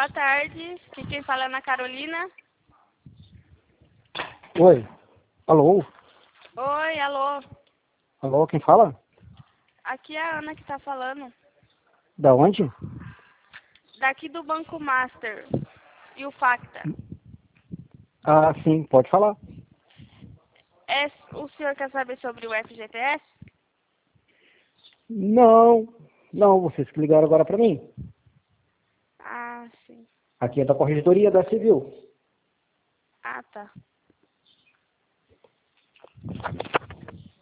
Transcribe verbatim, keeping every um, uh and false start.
boa tarde. Aqui quem fala é Ana Carolina. Oi. Alô? Oi, alô. Alô, quem fala? Aqui é a Ana que tá falando. Da onde? Daqui do Banco Master. E o Facta. Ah, sim, pode falar. É, o senhor quer saber sobre o F G T S? Não, não, vocês que ligaram agora pra mim. Ah, sim. Aqui é da Corregedoria da Civil. Ah, tá.